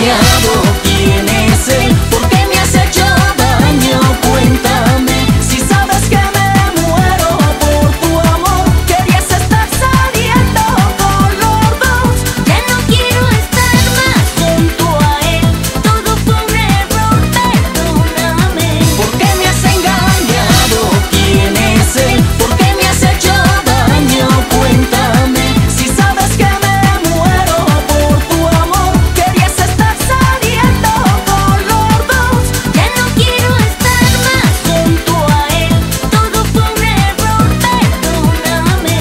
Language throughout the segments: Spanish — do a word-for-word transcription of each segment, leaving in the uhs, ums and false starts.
engañado? ¿Quién es él? ¿Por qué me has hecho daño? Cuéntame. Si sabes que me muero por tu amor, querías estar saliendo con los dos. Ya no quiero estar más junto a él. Todo fue un error, perdóname. ¿Por qué me has engañado? ¿Quién es él? ¿Por qué me has hecho daño? Cuéntame. Si sabes que me muero por tu amor, querías estar saliendo con los dos. Ya no quiero estar más junto a él. Todo fue un error, perdóname.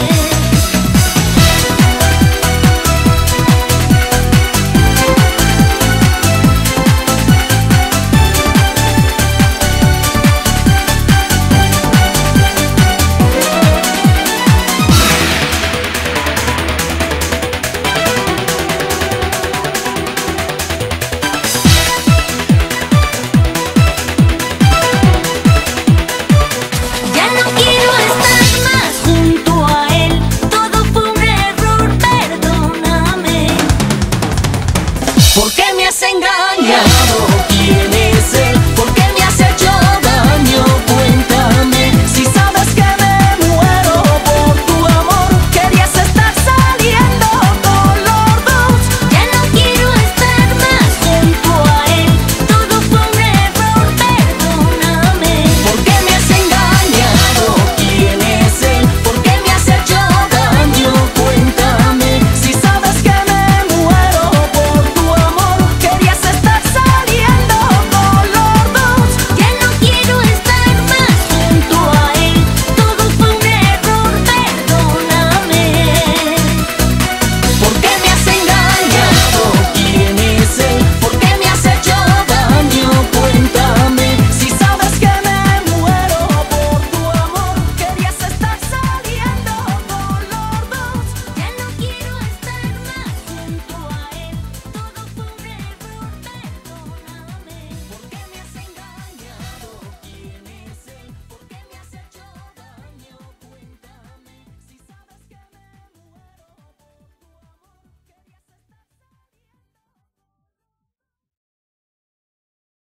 Ya no quiero estar más junto a él. Todo fue un error, perdóname. ¿Por qué me has engañado?